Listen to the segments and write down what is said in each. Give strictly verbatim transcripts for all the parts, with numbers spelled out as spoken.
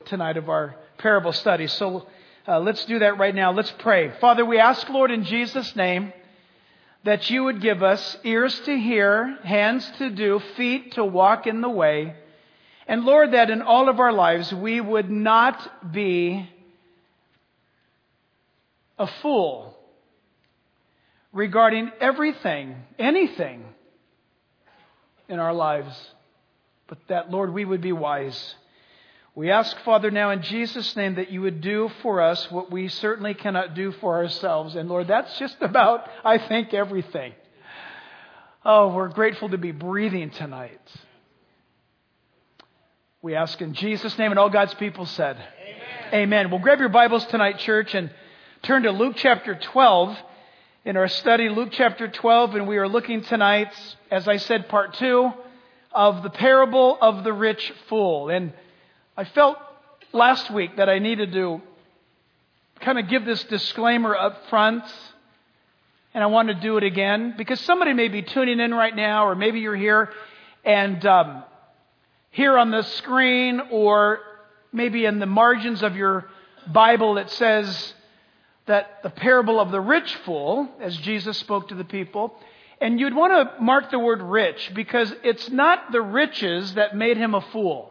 tonight of our parable study. So uh, let's do that right now. Let's pray. Father, we ask, Lord, in Jesus' name, that you would give us ears to hear, hands to do, feet to walk in the way. And Lord, that in all of our lives we would not be a fool regarding everything, anything in our lives, but that, Lord, we would be wise. We ask, Father, now in Jesus' name that you would do for us what we certainly cannot do for ourselves. And Lord, that's just about, I think, everything. Oh, we're grateful to be breathing tonight. We ask in Jesus' name, and all God's people said, Amen. Amen. Well, grab your Bibles tonight, church, and turn to Luke chapter twelve. In our study, Luke chapter twelve, and we are looking tonight, as I said, part two of the parable of the rich fool. And I felt last week that I needed to kind of give this disclaimer up front, and I want to do it again because somebody may be tuning in right now, or maybe you're here and um, here on the screen, or maybe in the margins of your Bible it says that the parable of the rich fool, as Jesus spoke to the people, and you'd want to mark the word rich because it's not the riches that made him a fool.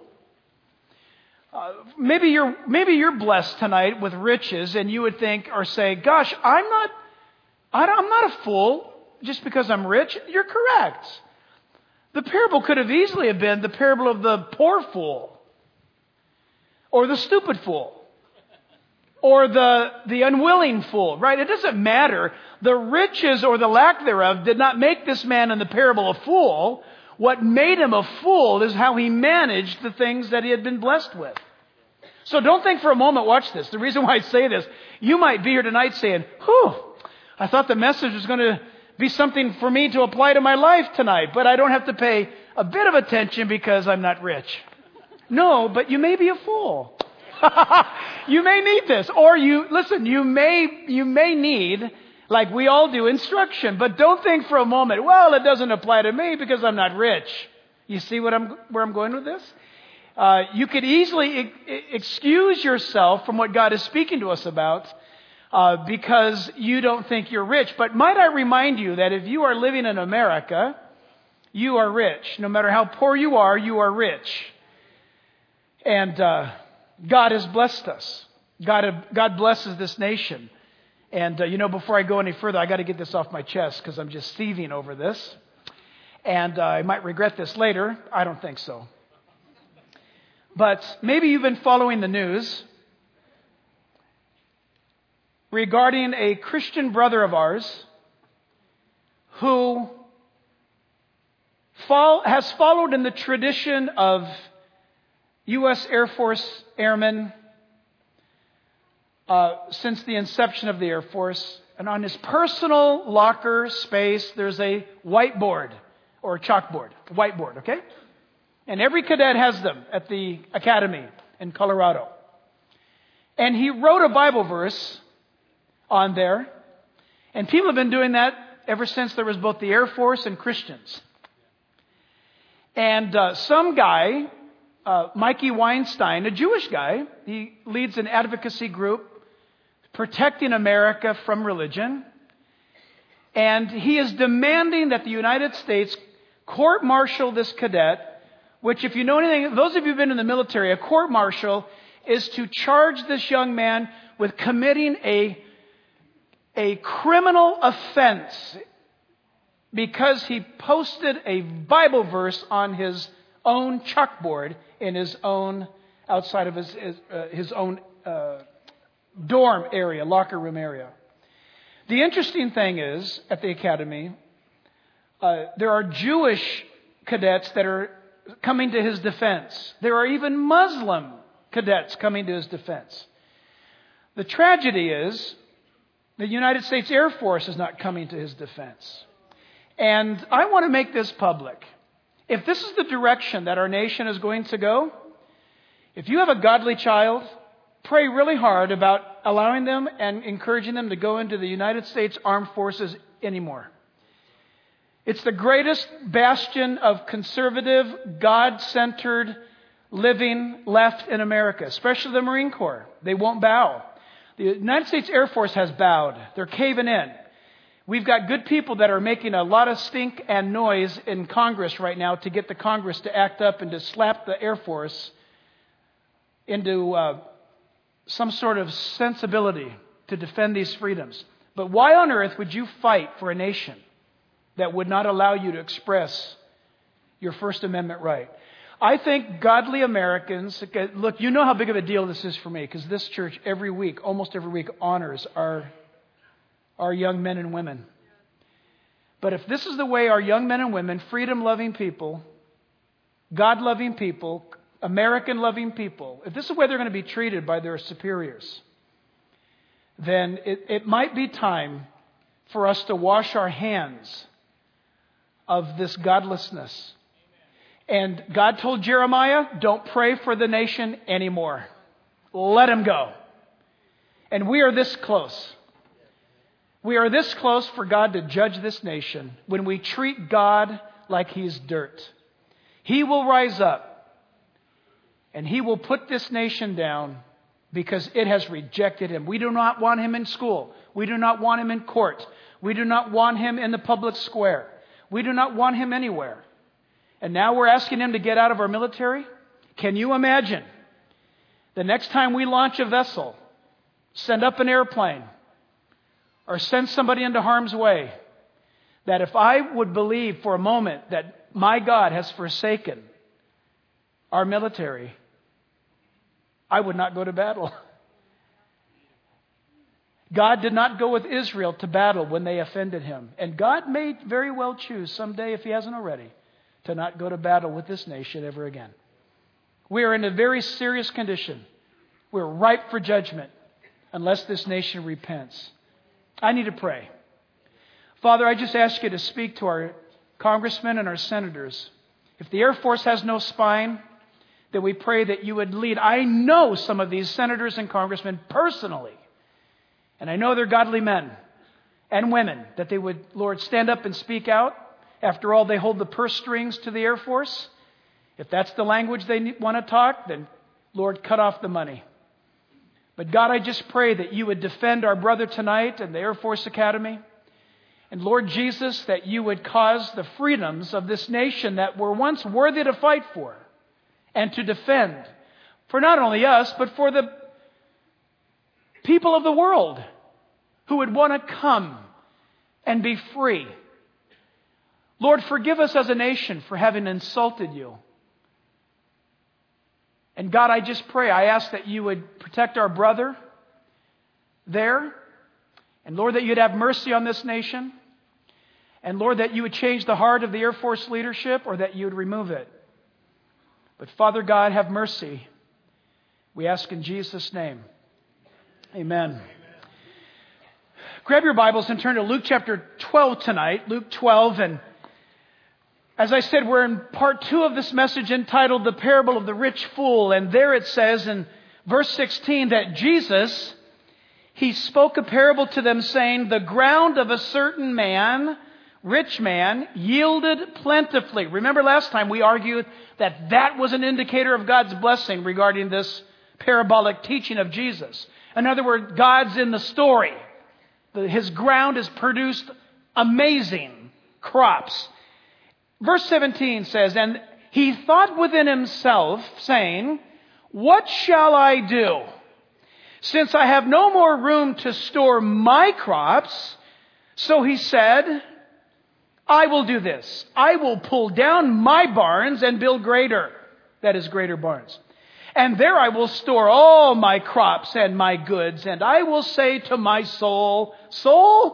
Uh, maybe you're maybe you're blessed tonight with riches, and you would think or say, "Gosh, I'm not, I don't, I'm not a fool just because I'm rich." You're correct. The parable could have easily have been the parable of the poor fool, or the stupid fool, or the the unwilling fool. Right? It doesn't matter. The riches or the lack thereof did not make this man in the parable a fool. What made him a fool is how he managed the things that he had been blessed with. So don't think for a moment, watch this. The reason why I say this, you might be here tonight saying, whew, I thought the message was going to be something for me to apply to my life tonight, but I don't have to pay a bit of attention because I'm not rich. No, but you may be a fool. You may need this. Or you, listen, you may, you may need, like we all do, instruction. But don't think for a moment, well, it doesn't apply to me because I'm not rich. You see what I'm, where I'm going with this? Uh, you could easily e- excuse yourself from what God is speaking to us about uh, because you don't think you're rich. But might I remind you that if you are living in America, you are rich. No matter how poor you are, you are rich. And uh, God has blessed us. God, God blesses this nation. And, uh, you know, before I go any further, I got to get this off my chest because I'm just seething over this. And uh, I might regret this later. I don't think so. But maybe you've been following the news regarding a Christian brother of ours who fall, has followed in the tradition of U S Air Force airmen Uh, since the inception of the Air Force. And on his personal locker space, there's a whiteboard or a chalkboard, a whiteboard, okay? And every cadet has them at the academy in Colorado. And he wrote a Bible verse on there. And people have been doing that ever since there was both the Air Force and Christians. And uh, some guy, uh, Mikey Weinstein, a Jewish guy, he leads an advocacy group protecting America from religion. And he is demanding that the United States court-martial this cadet, which if you know anything, those of you who've been in the military, a court-martial is to charge this young man with committing a, a criminal offense because he posted a Bible verse on his own chalkboard in his own, outside of his, his, uh, his own uh dorm area, locker room area. The interesting thing is, at the academy, uh, there are Jewish cadets that are coming to his defense. There are even Muslim cadets coming to his defense. The tragedy is, the United States Air Force is not coming to his defense. And I want to make this public. If this is the direction that our nation is going to go, if you have a godly child, pray really hard about allowing them and encouraging them to go into the United States Armed Forces anymore. It's the greatest bastion of conservative, God-centered living left in America, especially the Marine Corps. They won't bow. The United States Air Force has bowed. They're caving in. We've got good people that are making a lot of stink and noise in Congress right now to get the Congress to act up and to slap the Air Force into uh, some sort of sensibility to defend these freedoms. But why on earth would you fight for a nation that would not allow you to express your First Amendment right? I think godly Americans, look, you know how big of a deal this is for me, because this church every week, almost every week, honors our, our young men and women. But if this is the way our young men and women, freedom-loving people, God-loving people, American-loving people, if this is the way they're going to be treated by their superiors, then it, it might be time for us to wash our hands of this godlessness. And God told Jeremiah, don't pray for the nation anymore. Let him go. And we are this close. We are this close for God to judge this nation when we treat God like He's dirt. He will rise up and He will put this nation down because it has rejected Him. We do not want Him in school. We do not want Him in court. We do not want Him in the public square. We do not want Him anywhere. And now we're asking Him to get out of our military? Can you imagine the next time we launch a vessel, send up an airplane, or send somebody into harm's way, that if I would believe for a moment that my God has forsaken our military, I would not go to battle. God did not go with Israel to battle when they offended Him. And God may very well choose someday, if He hasn't already, to not go to battle with this nation ever again. We are in a very serious condition. We're ripe for judgment unless this nation repents. I need to pray. Father, I just ask You to speak to our congressmen and our senators. If the Air Force has no spine, then we pray that You would lead. I know some of these senators and congressmen personally, and I know they're godly men and women, that they would, Lord, stand up and speak out. After all, they hold the purse strings to the Air Force. If that's the language they want to talk, then, Lord, cut off the money. But God, I just pray that You would defend our brother tonight and the Air Force Academy. And Lord Jesus, that You would cause the freedoms of this nation that were once worthy to fight for and to defend, for not only us, but for the people of the world who would want to come and be free. Lord, forgive us as a nation for having insulted You. And God, I just pray, I ask that You would protect our brother there. And Lord, that You'd have mercy on this nation. And Lord, that You would change the heart of the Air Force leadership, or that You would remove it. But Father God, have mercy. We ask in Jesus' name. Amen. Amen. Grab your Bibles and turn to Luke chapter twelve tonight. Luke twelve. And as I said, we're in part two of this message entitled The Parable of the Rich Fool. And there it says in verse sixteen that Jesus, He spoke a parable to them saying, the ground of a certain man, rich man, yielded plentifully. Remember last time we argued that that was an indicator of God's blessing regarding this parabolic teaching of Jesus. In other words, God's in the story. His ground has produced amazing crops. Verse seventeen says, and he thought within himself, saying, what shall I do? Since I have no more room to store my crops, so he said, I will do this. I will pull down my barns and build greater, that is, greater barns. And there I will store all my crops and my goods. And I will say to my soul, soul,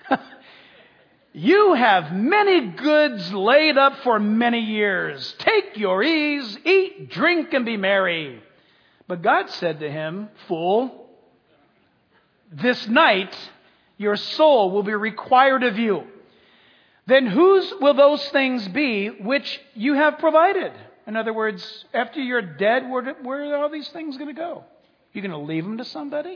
you have many goods laid up for many years. Take your ease, eat, drink, and be merry. But God said to him, fool, this night your soul will be required of you. Then whose will those things be which you have provided? In other words, after you're dead, where, where are all these things going to go? You're going to leave them to somebody?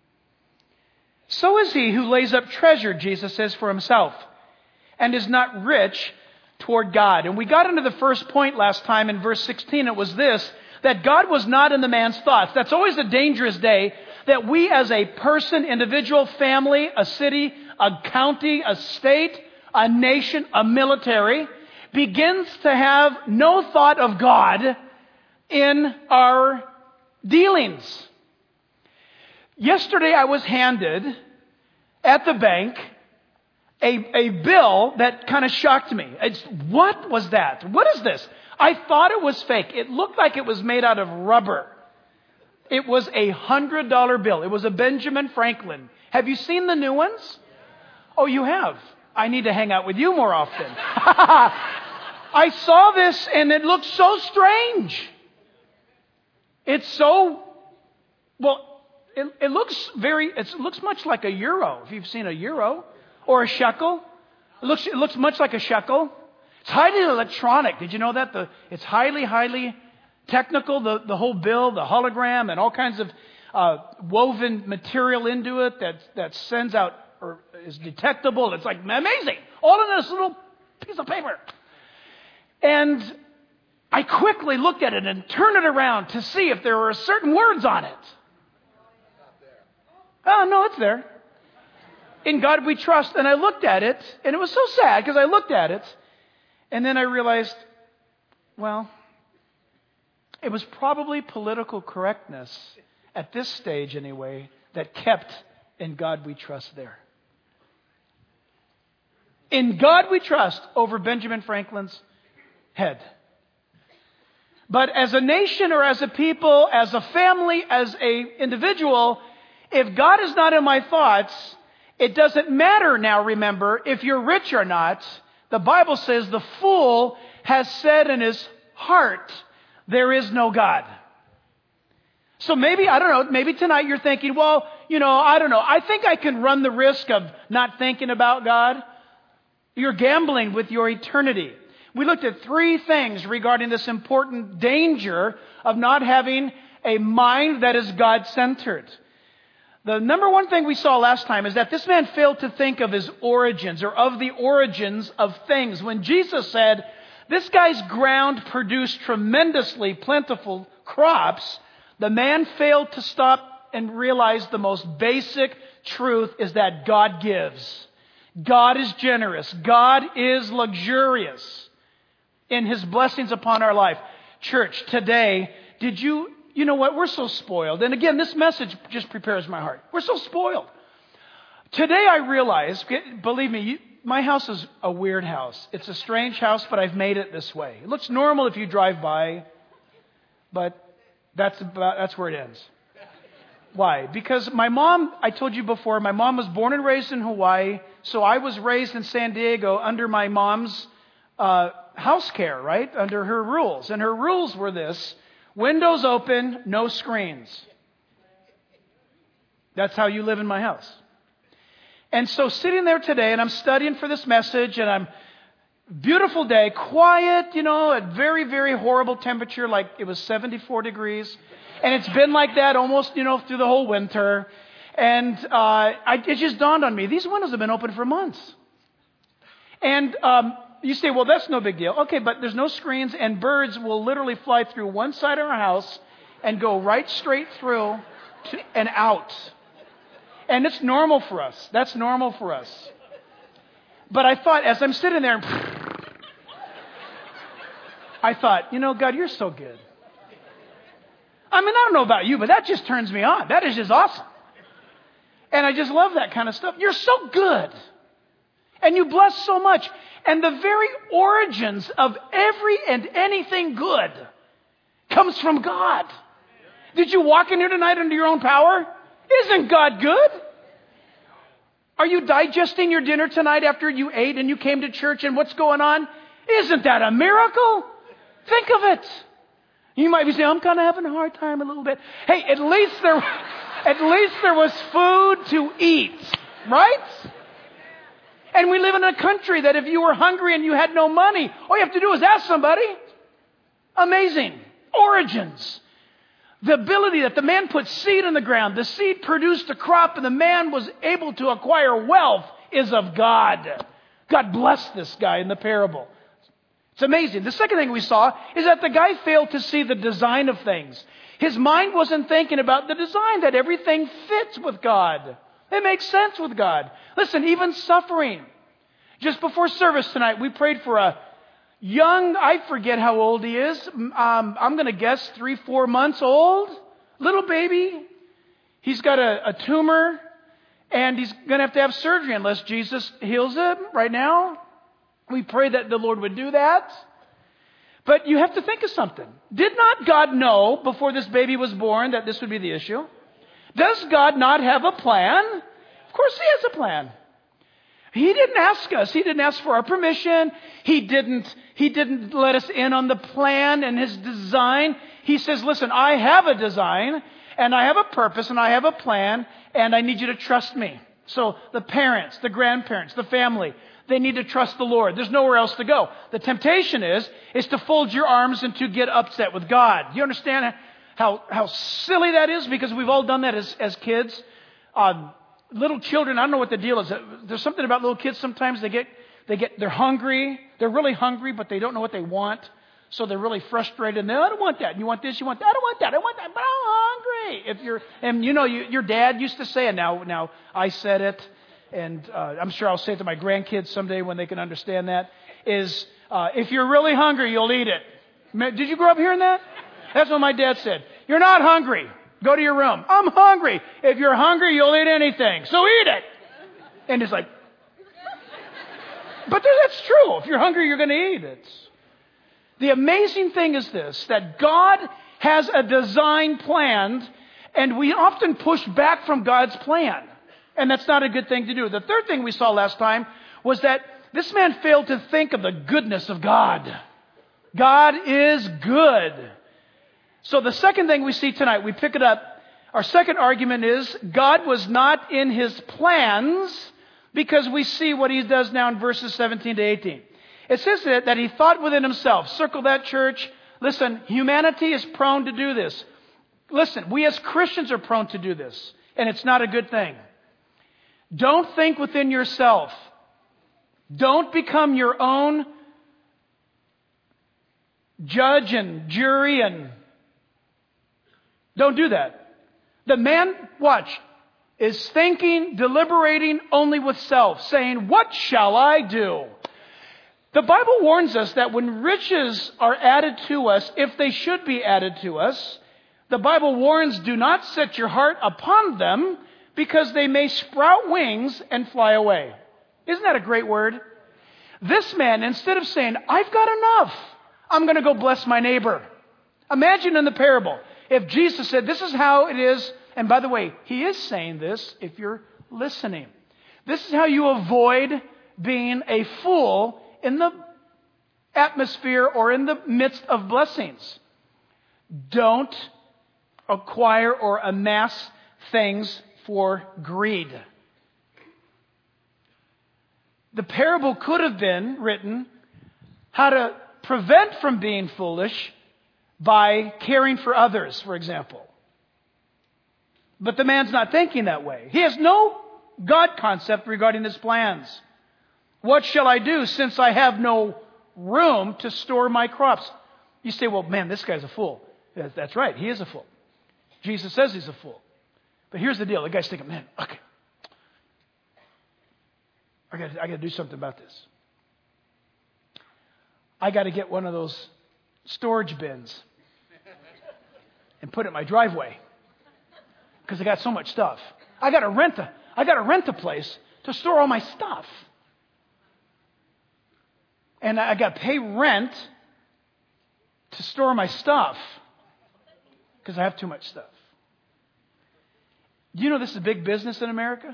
So is he who lays up treasure, Jesus says, for himself, and is not rich toward God. And we got into the first point last time in verse sixteen. It was this, that God was not in the man's thoughts. That's always a dangerous day, that we as a person, individual, family, a city, a county, a state, a nation, a military, begins to have no thought of God in our dealings. Yesterday I was handed at the bank a, a bill that kind of shocked me. It's, what was that? What is this? I thought it was fake. It looked like it was made out of rubber. It was a one hundred dollar bill. It was a Benjamin Franklin. Have you seen the new ones? Oh, you have? I need to hang out with you more often. I saw this and it looked so strange. It's so, well, it, it looks very, it looks much like a euro. If you've seen a euro or a shekel, it looks, it looks much like a shekel. It's highly electronic. Did you know that? The, it's highly, highly technical, the, the whole bill, the hologram, and all kinds of uh, woven material into it that, that sends out or is detectable. It's like amazing. All in this little piece of paper. And I quickly looked at it and turned it around to see if there were certain words on it. Oh, no, it's there. In God we trust. And I looked at it, and it was so sad because I looked at it, and then I realized, well, it was probably political correctness, at this stage anyway, that kept in God we trust there. In God we trust over Benjamin Franklin's head. But as a nation or as a people, as a family, as an individual, if God is not in my thoughts, it doesn't matter now, remember, if you're rich or not. The Bible says the fool has said in his heart, there is no God. So maybe, I don't know, maybe tonight you're thinking, well, you know, I don't know. I think I can run the risk of not thinking about God. You're gambling with your eternity. We looked at three things regarding this important danger of not having a mind that is God-centered. The number one thing we saw last time is that this man failed to think of his origins or of the origins of things. When Jesus said, this guy's ground produced tremendously plentiful crops, the man failed to stop and realize the most basic truth is that God gives. God is generous. God is luxurious in His blessings upon our life. Church, today, did you, you know what, we're so spoiled. And again, this message just prepares my heart. We're so spoiled. Today I realize, believe me, you, my house is a weird house. It's a strange house, but I've made it this way. It looks normal if you drive by, but that's about, that's where it ends. Why? Because my mom, I told you before, my mom was born and raised in Hawaii, so I was raised in San Diego under my mom's uh, house care, right? Under her rules. And her rules were this: windows open, no screens. That's how you live in my house. And so sitting there today, and I'm studying for this message, and I'm, beautiful day, quiet, you know, at very, very horrible temperature, like it was seventy-four degrees. And it's been like that almost, you know, through the whole winter. And uh, I, it just dawned on me, these windows have been open for months. And um, you say, well, that's no big deal. Okay, but there's no screens, and birds will literally fly through one side of our house and go right straight through to, and out. And it's normal for us. That's normal for us. But I thought, as I'm sitting there, I thought, you know, God, you're so good. I mean, I don't know about you, but that just turns me on. That is just awesome. And I just love that kind of stuff. You're so good. And you bless so much. And the very origins of every and anything good comes from God. Did you walk in here tonight under your own power? Isn't God good? Are you digesting your dinner tonight after you ate and you came to church, and what's going on? Isn't that a miracle? Think of it. You might be saying, I'm kind of having a hard time a little bit. Hey, at least there, at least there was food to eat, right? And we live in a country that if you were hungry and you had no money, all you have to do is ask somebody. Amazing. Origins. The ability that the man put seed in the ground, the seed produced a crop, and the man was able to acquire wealth is of God. God blessed this guy in the parable. It's amazing. The second thing we saw is that the guy failed to see the design of things. His mind wasn't thinking about the design, that everything fits with God. It makes sense with God. Listen, even suffering. Just before service tonight, we prayed for a young, I forget how old he is. Um, I'm going to guess three, four months old. Little baby. He's got a, a tumor, and he's going to have to have surgery unless Jesus heals him right now. We pray that the Lord would do that. But you have to think of something. Did not God know before this baby was born that this would be the issue? Does God not have a plan? Of course He has a plan. He didn't ask us. He didn't ask for our permission. He didn't, he didn't let us in on the plan and His design. He says, listen, I have a design and I have a purpose and I have a plan and I need you to trust me. So the parents, the grandparents, the family, they need to trust the Lord. There's nowhere else to go. The temptation is, is to fold your arms and to get upset with God. Do you understand how, how silly that is? Because we've all done that as, as kids. Um, little children, I don't know what the deal is. There's something about little kids sometimes they get, they get, they're hungry. They're really hungry, but they don't know what they want. So they're really frustrated. And they, I don't want that. You want this, you want that. I don't want that. I want that, but I'm hungry. If you're, and you know, you, your dad used to say, and now, now I said it. And uh, I'm sure I'll say it to my grandkids someday when they can understand that, is uh, if you're really hungry, you'll eat it. Did you grow up hearing that? That's what my dad said. You're not hungry. Go to your room. I'm hungry. If you're hungry, you'll eat anything. So eat it. And it's like, but that's true. If you're hungry, you're going to eat it. The amazing thing is this, that God has a design planned, and we often push back from God's plan. And that's not a good thing to do. The third thing we saw last time was that this man failed to think of the goodness of God. God is good. So the second thing we see tonight, we pick it up. Our second argument is God was not in His plans, because we see what He does now in verses seventeen to eighteen. It says that, that He thought within Himself. Circle that, church. Listen, humanity is prone to do this. Listen, we as Christians are prone to do this. And it's not a good thing. Don't think within yourself. Don't become your own judge and jury, and don't do that. The man, watch, is thinking, deliberating only with self, saying, what shall I do? The Bible warns us that when riches are added to us, if they should be added to us, the Bible warns, do not set your heart upon them, because they may sprout wings and fly away. Isn't that a great word? This man, instead of saying, I've got enough, I'm going to go bless my neighbor. Imagine in the parable, if Jesus said, this is how it is. And by the way, He is saying this if you're listening. This is how you avoid being a fool in the atmosphere or in the midst of blessings. Don't acquire or amass things for greed. The parable could have been written how to prevent from being foolish by caring for others, for example. But the man's not thinking that way. He has no God concept regarding his plans. What shall I do since I have no room to store my crops? You say, well, man, this guy's a fool. That's right. He is a fool. Jesus says he's a fool. But here's the deal. The guy's thinking, man, okay, I got I got to do something about this. I got to get one of those storage bins and put it in my driveway because I got so much stuff. I got to rent a I got to rent a place to store all my stuff, and I got to pay rent to store my stuff because I have too much stuff. Do you know this is a big business in America?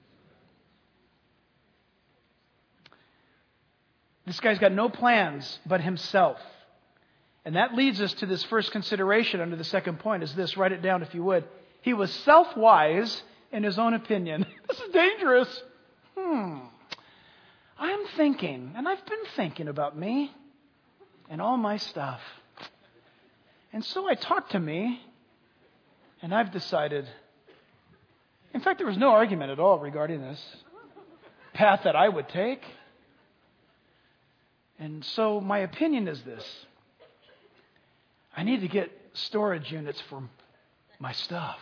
This guy's got no plans but himself. And that leads us to this first consideration under the second point is this. Write it down if you would. He was self-wise in his own opinion. This is dangerous. Hmm. I'm thinking, and I've been thinking about me and all my stuff. And so I talked to me, and I've decided. In fact, there was no argument at all regarding this path that I would take. And so my opinion is this. I need to get storage units for my stuff.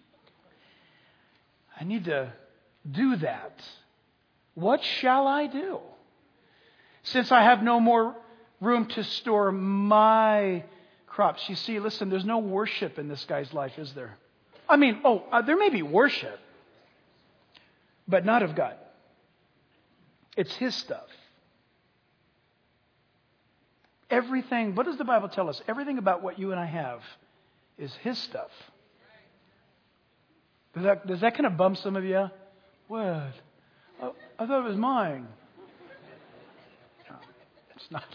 I need to do that. What shall I do? Since I have no more room to store my crops. You see, listen, there's no worship in this guy's life, is there? I mean, oh, uh, there may be worship, but not of God. It's his stuff. Everything, what does the Bible tell us? Everything about what you and I have is his stuff. Does that, does that kind of bum some of you? What? Oh, I thought it was mine. No, it's not.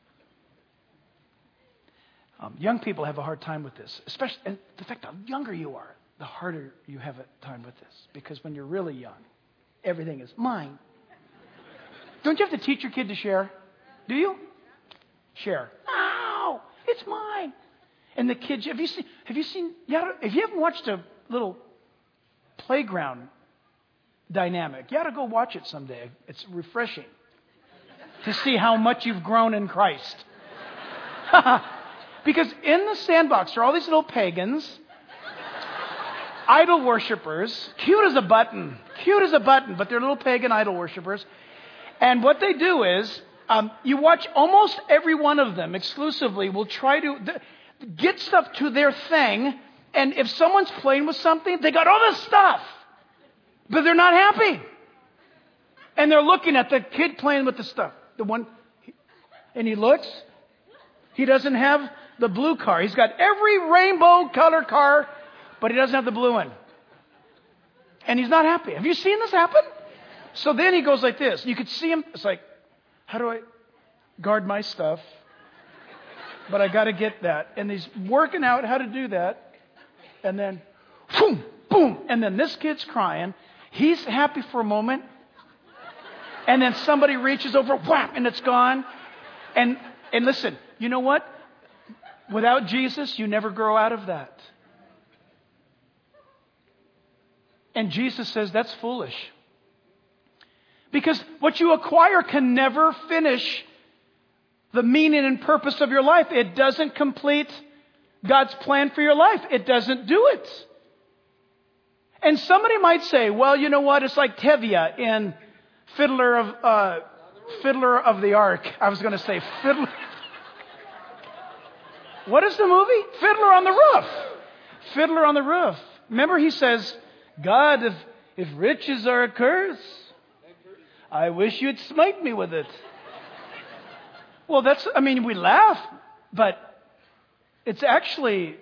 Um, young people have a hard time with this, especially, and the fact the younger you are, the harder you have a time with this. Because when you're really young, everything is mine. Don't you have to teach your kid to share? Do you? Share. No, it's mine. And the kids, have you seen, have you seen, if you haven't watched a little playground dynamic, you ought to go watch it someday. It's refreshing to see how much you've grown in Christ. Because in the sandbox are all these little pagans, idol worshipers, cute as a button, cute as a button, but they're little pagan idol worshipers. And what they do is, um, you watch almost every one of them exclusively will try to th- get stuff to their thing. And if someone's playing with something, they got all this stuff, but they're not happy. And they're looking at the kid playing with the stuff. The one, and he looks, he doesn't have the blue car. He's got every rainbow color car, but he doesn't have the blue one. And he's not happy. Have you seen this happen? So then he goes like this. You could see him. It's like, how do I guard my stuff? But I got to get that. And he's working out how to do that. And then, boom, boom. And then this kid's crying. He's happy for a moment. And then somebody reaches over, whap, and it's gone. And and listen, you know what? Without Jesus, you never grow out of that. And Jesus says that's foolish. Because what you acquire can never finish the meaning and purpose of your life. It doesn't complete God's plan for your life. It doesn't do it. And somebody might say, well, you know what? It's like Tevye in Fiddler of uh, Fiddler of the Ark. I was going to say Fiddler. What is the movie? Fiddler on the Roof. Fiddler on the Roof. Remember he says, God, if, if riches are a curse, I wish you'd smite me with it. Well, that's, I mean, we laugh, but it's actually,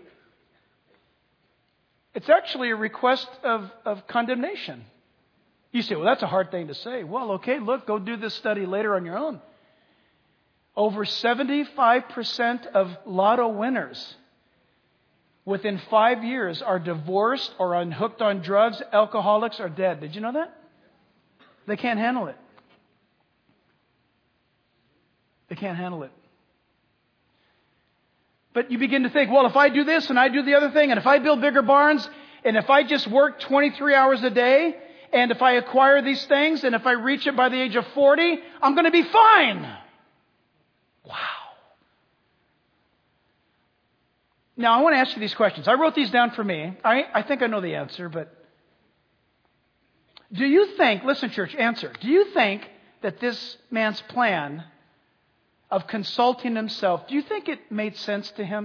it's actually a request of, of condemnation. You say, well, that's a hard thing to say. Well, okay, look, go do this study later on your own. Over seventy-five percent of lotto winners within five years are divorced or on hooked on drugs, alcoholics, or dead. Did you know that? They can't handle it. They can't handle it. But you begin to think, well, if I do this and I do the other thing, and if I build bigger barns, and if I just work twenty-three hours a day, and if I acquire these things, and if I reach it by the age of forty, I'm going to be fine. Wow. Now, I want to ask you these questions. I wrote these down for me. I, I think I know the answer, but do you think, listen, church, answer. Do you think that this man's plan of consulting himself, do you think it made sense to him?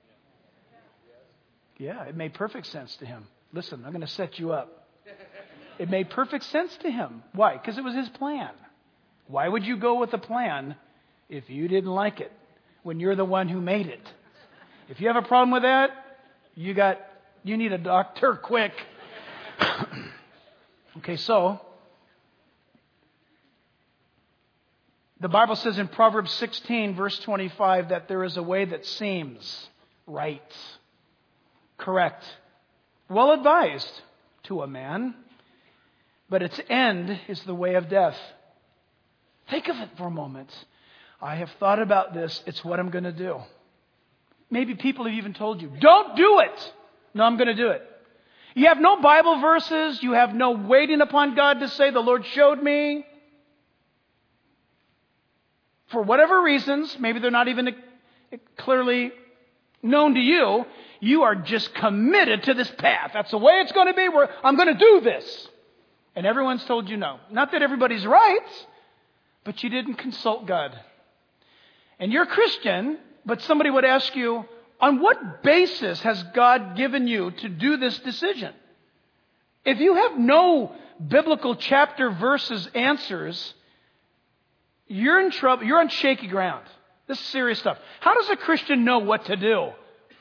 Yeah, it made perfect sense to him. Listen, I'm going to set you up. It made perfect sense to him. Why? Because it was his plan. Why would you go with a plan if you didn't like it when you're the one who made it? If you have a problem with that, you got, you need a doctor quick. Okay, so the Bible says in Proverbs sixteen, verse twenty-five, that there is a way that seems right, correct, well advised to a man, but its end is the way of death. Think of it for a moment. I have thought about this. It's what I'm going to do. Maybe people have even told you, don't do it. No, I'm going to do it. You have no Bible verses. You have no waiting upon God to say, the Lord showed me. for whatever reasons, maybe they're not even clearly known to you, you are just committed to this path. That's the way it's going to be. Where I'm going to do this. And everyone's told you no. Not that everybody's right, but you didn't consult God. And you're a Christian, but somebody would ask you, on what basis has God given you to do this decision? If you have no biblical chapter, verses, answers, you're in trouble. You're on shaky ground. This is serious stuff. How does a Christian know what to do?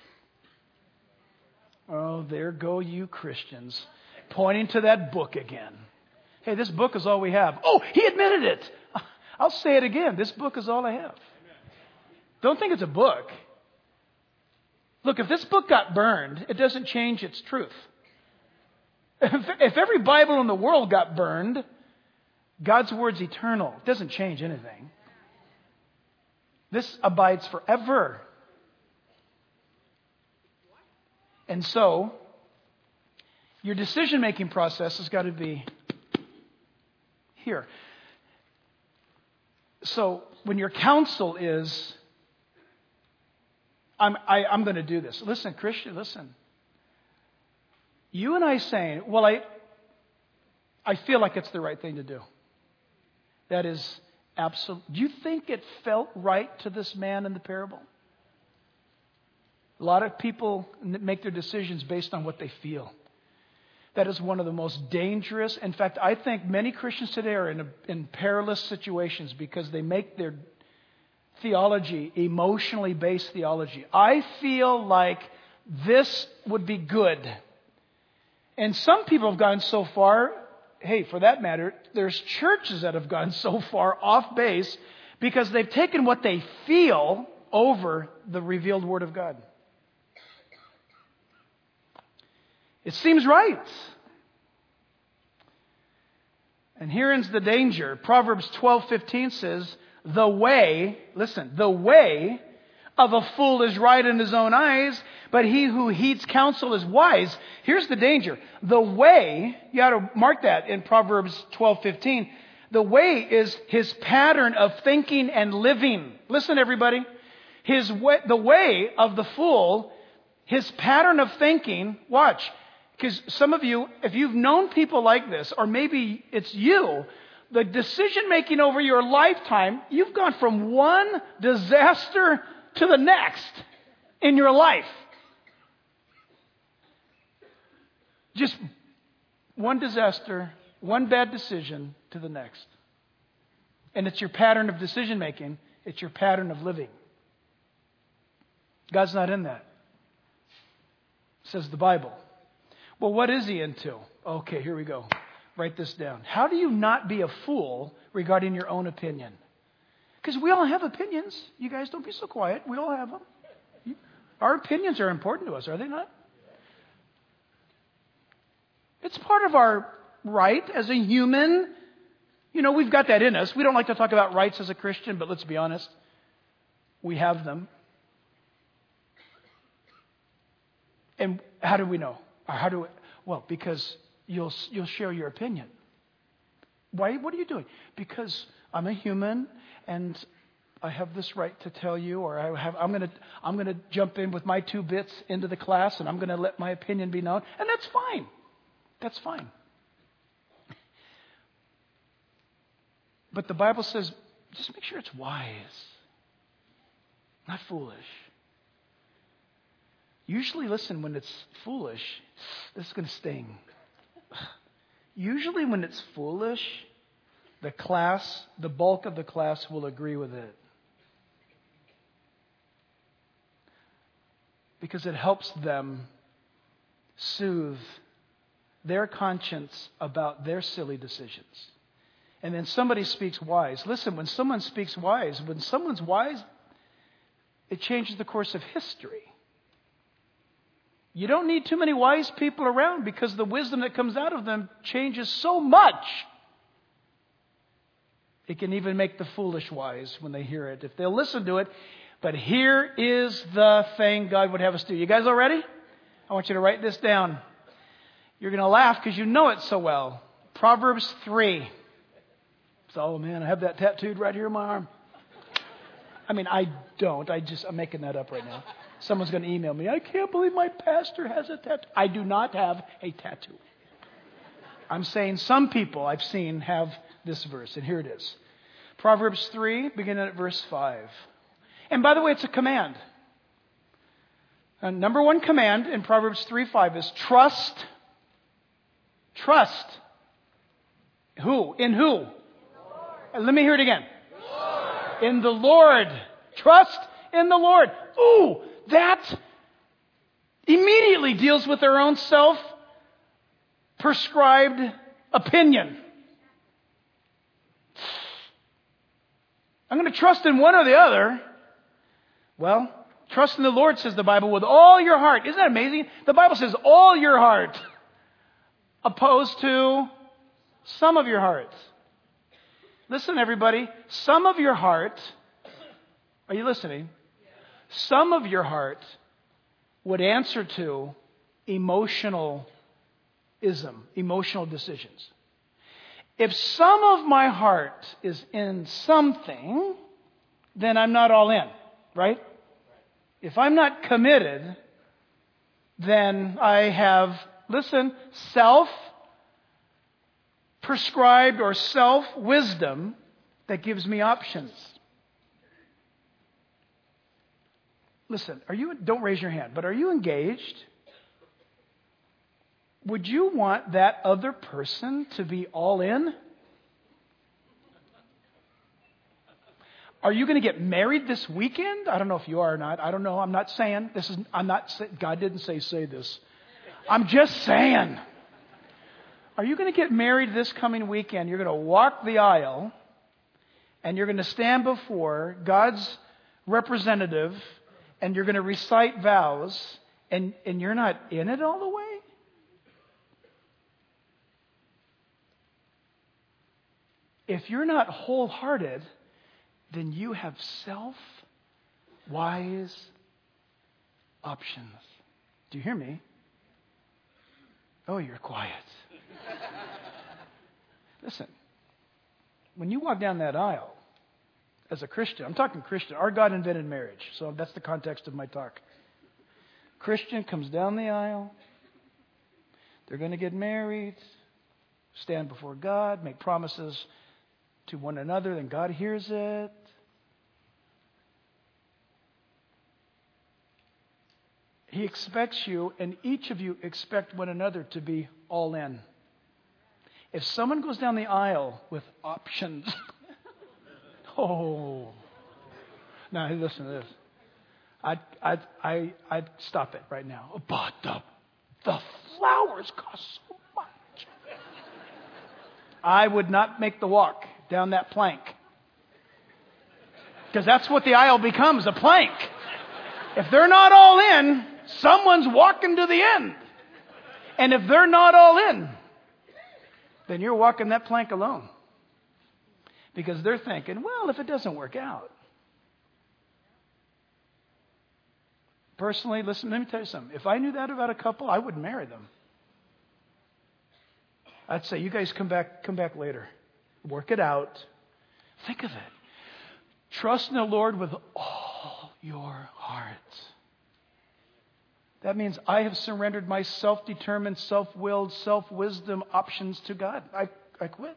Oh, there go you Christians, pointing to that book again. Hey, this book is all we have. Oh, he admitted it. I'll say it again. This book is all I have. Don't think it's a book. Look, if this book got burned, it doesn't change its truth. If, if every Bible in the world got burned, God's word's eternal. It doesn't change anything. This abides forever. And so, your decision-making process has got to be here. So, when your counsel is, I'm, I, I'm going to do this. Listen, Christian, listen. You and I saying, well, I, I feel like it's the right thing to do. That is absolute. Do you think it felt right to this man in the parable? A lot of people make their decisions based on what they feel. That is one of the most dangerous. In fact, I think many Christians today are in, a, in perilous situations because they make their theology emotionally based theology. I feel like this would be good. And some people have gone so far, hey, for that matter, there's churches that have gone so far off base because they've taken what they feel over the revealed Word of God. It seems right. And here's the danger. Proverbs twelve fifteen says, the way, listen, the way of a fool is right in his own eyes, but he who heeds counsel is wise. Here's the danger. The way, you ought to mark that in Proverbs twelve fifteen. The way is his pattern of thinking and living. Listen, everybody. His way, the way of the fool, his pattern of thinking, watch. Because some of you, if you've known people like this, or maybe it's you, the decision making over your lifetime, you've gone from one disaster to the next in your life. Just one disaster, one bad decision to the next. And it's your pattern of decision making. It's your pattern of living. God's not in that, says the Bible. Well, what is he into? Okay, here we go. Write this down. How do you not be a fool regarding your own opinion? Because we all have opinions. You guys don't be so quiet. We all have them. Our opinions are important to us, are they not? It's part of our right as a human. You know, we've got that in us. We don't like to talk about rights as a Christian, but let's be honest. We have them. And how do we know? Or how do we, well, because you'll you'll share your opinion. Why? What are you doing? Because I'm a human and I have this right to tell you, or I have I'm gonna I'm gonna jump in with my two bits into the class and I'm gonna let my opinion be known, and that's fine. That's fine. But the Bible says, just make sure it's wise, not foolish. Usually, listen, when it's foolish, this is going to sting. Usually when it's foolish, the class, the bulk of the class will agree with it. Because it helps them soothe their conscience about their silly decisions. And then somebody speaks wise. Listen, when someone speaks wise, when someone's wise, it changes the course of history. You don't need too many wise people around because the wisdom that comes out of them changes so much. It can even make the foolish wise when they hear it, if they'll listen to it. But here is the thing God would have us do. You guys all ready? I want you to write this down. You're going to laugh because you know it so well. Proverbs three. So, oh man, I have that tattooed right here on my arm. I mean, I don't. I just, I'm making that up right now. Someone's going to email me. I can't believe my pastor has a tattoo. I do not have a tattoo. I'm saying some people I've seen have this verse, and here it is. Proverbs three, beginning at verse five. And by the way, it's a command. And number one command in Proverbs three five is trust. Trust. Who? In who? Lord. Let me hear it again. Lord. In the Lord. Trust in the Lord. Ooh, that immediately deals with our own self-prescribed opinion. I'm going to trust in one or the other. Well, trust in the Lord, says the Bible, with all your heart. Isn't that amazing? The Bible says all your heart, opposed to some of your heart. Listen, everybody. Some of your heart, are you listening? Some of your heart would answer to emotionalism, emotional decisions. If some of my heart is in something, then I'm not all in, right? If I'm not committed, then I have, listen, self-prescribed or self-wisdom that gives me options. Listen, are you, don't raise your hand, but are you engaged? Would you want that other person to be all in? Are you going to get married this weekend? I don't know if you are or not. I don't know. I'm not saying this is, I'm not, God didn't say say this. I'm just saying. Are you going to get married this coming weekend? You're going to walk the aisle and you're going to stand before God's representative and you're going to recite vows and, and you're not in it all the way? If you're not wholehearted, then you have self-wise options. Do you hear me? Oh, you're quiet. Listen, when you walk down that aisle as a Christian, I'm talking Christian, our God invented marriage, so that's the context of my talk. Christian comes down the aisle, they're going to get married, stand before God, make promises to one another, then God hears it. He expects you, and each of you expect one another to be all in. If someone goes down the aisle with options, oh, now listen to this. I'd, I'd, I, I'd stop it right now. But the, the flowers cost so much. I would not make the walk down that plank. Because that's what the aisle becomes, a plank. If they're not all in, someone's walking to the end. And if they're not all in, then you're walking that plank alone. Because they're thinking, well, if it doesn't work out. Personally, listen, let me tell you something. If I knew that about a couple, I wouldn't marry them. I'd say, you guys come back, come back later. Work it out. Think of it. Trust in the Lord with all your heart. That means I have surrendered my self-determined, self-willed, self-wisdom options to God. I, I quit.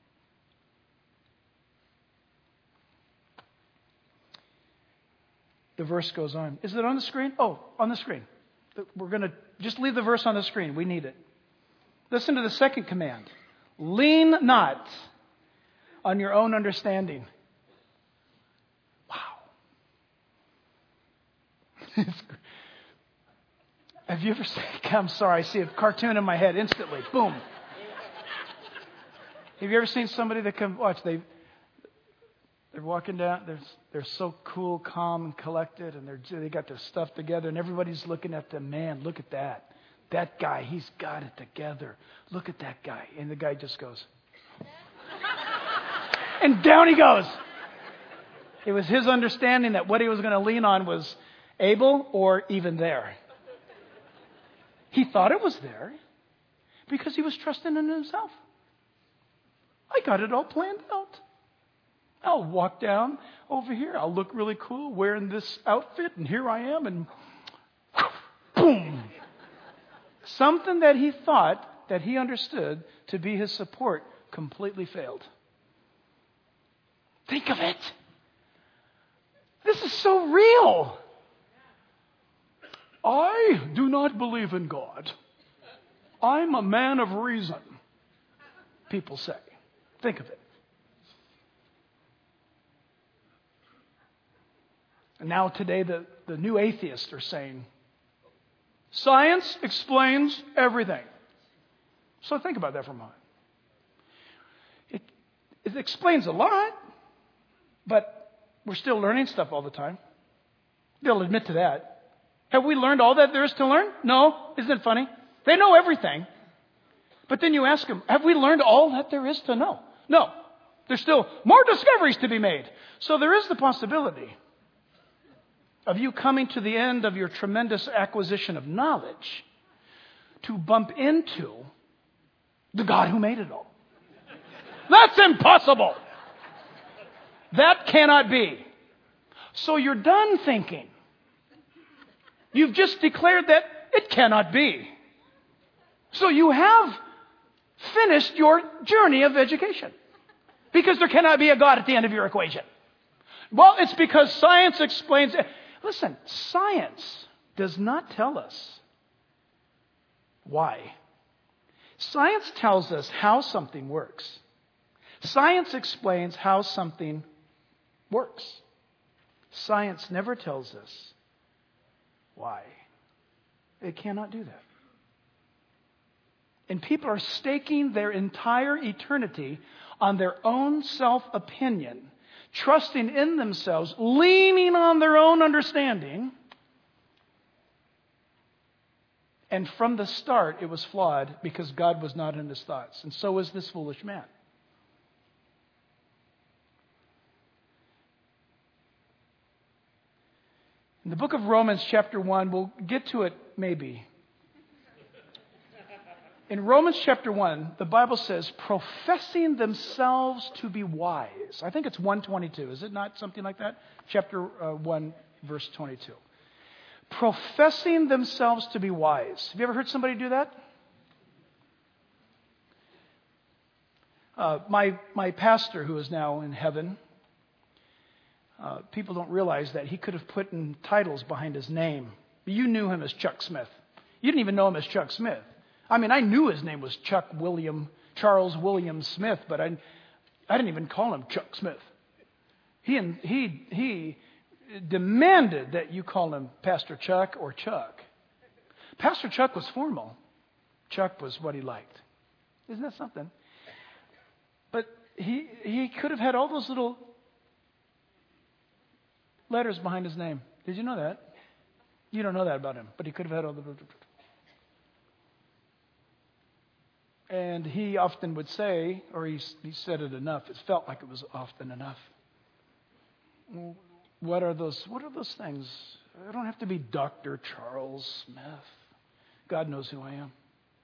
The verse goes on. Is it on the screen? Oh, on the screen. We're going to just leave the verse on the screen. We need it. Listen to the second command. Lean not on your own understanding. Wow. Have you ever seen, I'm sorry, I see a cartoon in my head instantly. Boom. Have you ever seen somebody that can, watch, they, they're walking down, they're, they're so cool, calm, and collected, and they're, they got their stuff together, and everybody's looking at them. Man, look at that. That guy, he's got it together. Look at that guy. And the guy just goes. And down he goes. It was his understanding that what he was going to lean on was able or even there. He thought it was there because he was trusting in himself. I got it all planned out. I'll walk down over here. I'll look really cool wearing this outfit, and here I am, and boom. Something that he thought, that he understood to be his support, completely failed. Think of it. This is so real. I do not believe in God. I'm a man of reason, people say. Think of it. And now today the, the new atheists are saying, science explains everything. So think about that for a moment. It, it explains a lot, but we're still learning stuff all the time. They'll admit to that. Have we learned all that there is to learn? No. Isn't it funny? They know everything. But then you ask them, have we learned all that there is to know? No. There's still more discoveries to be made. So there is the possibility of you coming to the end of your tremendous acquisition of knowledge to bump into the God who made it all. That's impossible. That cannot be. So you're done thinking. You've just declared that it cannot be. So you have finished your journey of education. Because there cannot be a God at the end of your equation. Well, it's because science explains it. Listen, science does not tell us why. Science tells us how something works. Science explains how something works. Science never tells us why. It cannot do that. And people are staking their entire eternity on their own self-opinion, trusting in themselves, leaning on their own understanding. And from the start, it was flawed because God was not in his thoughts. And so is this foolish man. In the book of Romans chapter one, we'll get to it maybe. In Romans chapter one, the Bible says, professing themselves to be wise. I think it's one twenty-two. Is it not something like that? Chapter uh, one, verse twenty-two. Professing themselves to be wise. Have you ever heard somebody do that? Uh, my, my pastor, who is now in heaven, uh, people don't realize that he could have put in titles behind his name. You knew him as Chuck Smith. You didn't even know him as Chuck Smith. I mean, I knew his name was Chuck William, Charles William Smith, but I, I didn't even call him Chuck Smith. He, he, he demanded that you call him Pastor Chuck or Chuck. Pastor Chuck was formal. Chuck was what he liked. Isn't that something? But he, he could have had all those little letters behind his name. Did you know that? You don't know that about him, but he could have had all the... And he often would say, or he, he said it enough, it felt like it was often enough. What are those, what are those things? I don't have to be Doctor Charles Smith. God knows who I am.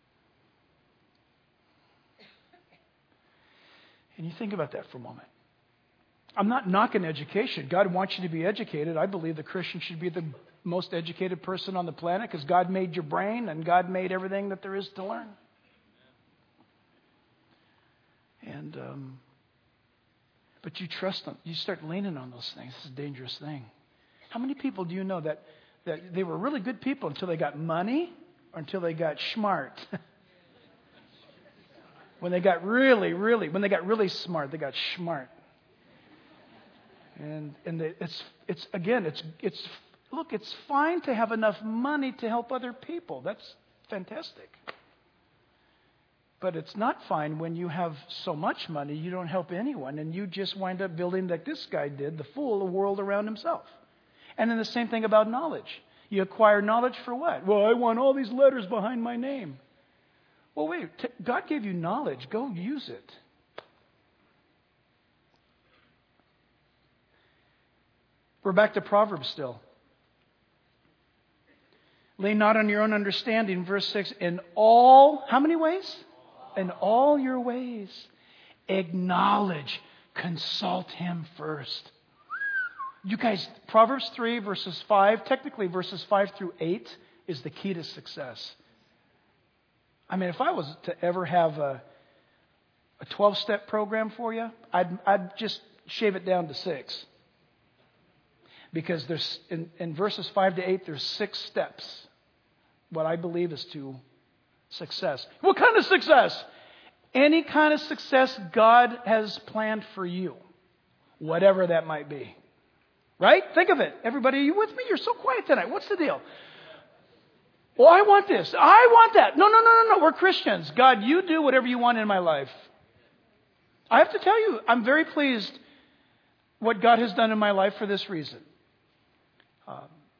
And you think about that for a moment. I'm not knocking education. God wants you to be educated. I believe the Christian should be the most educated person on the planet because God made your brain and God made everything that there is to learn. And, um, but you trust them. You start leaning on those things. It's a dangerous thing. How many people do you know that, that they were really good people until they got money or until they got smart? When they got really, really, when they got really smart, they got smart. And and they, it's it's again, it's it's look, it's fine to have enough money to help other people. That's fantastic. But it's not fine when you have so much money you don't help anyone and you just wind up building like this guy did, the fool, a world around himself. And then the same thing about knowledge. You acquire knowledge for what? Well, I want all these letters behind my name. Well, wait, t- God gave you knowledge. Go use it. We're back to Proverbs still. Lean not on your own understanding. Verse six, in all, how many ways? In all your ways, acknowledge consult Him first. You guys, Proverbs three, verses five, technically verses five through eight is the key to success. I mean, if I was to ever have a a twelve-step program for you, I'd, I'd just shave it down to six. Because there's in, in verses five to eight, there's six steps. What I believe is to success. What kind of success? Any kind of success God has planned for you. Whatever that might be. Right? Think of it. Everybody, are you with me? You're so quiet tonight. What's the deal? Well, I want this. I want that. No, no, no, no, no. We're Christians. God, you do whatever you want in my life. I have to tell you, I'm very pleased what God has done in my life for this reason. Um,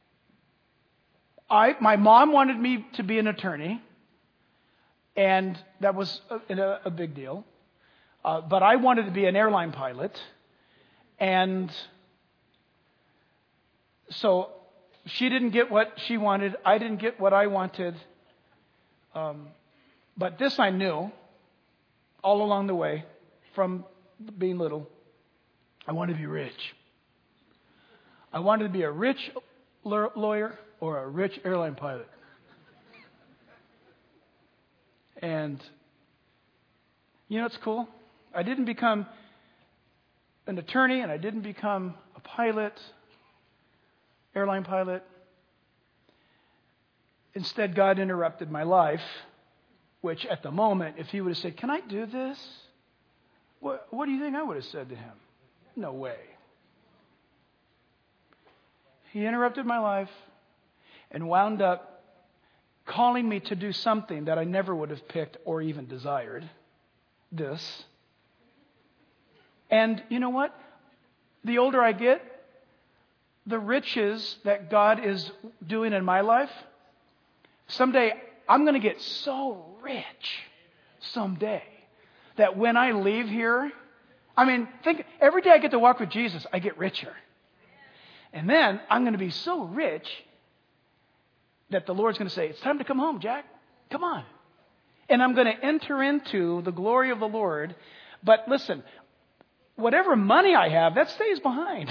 I, my mom wanted me to be an attorney, and that was a, a, a big deal. Uh, but I wanted to be an airline pilot, and so she didn't get what she wanted. I didn't get what I wanted. Um, but this I knew all along the way. From being little, I wanted to be rich. I wanted to be a rich lawyer or a rich airline pilot. And you know what's cool? I didn't become an attorney and I didn't become a pilot, airline pilot. Instead, God interrupted my life, which at the moment, if He would have said, "Can I do this?" What, what do you think I would have said to Him? No way. He interrupted my life and wound up calling me to do something that I never would have picked or even desired. This. And you know what? The older I get, the riches that God is doing in my life, someday I'm going to get so rich someday. That when I leave here, I mean, think, every day I get to walk with Jesus, I get richer. And then I'm going to be so rich that the Lord's going to say, "It's time to come home, Jack. Come on." And I'm going to enter into the glory of the Lord. But listen, whatever money I have, that stays behind.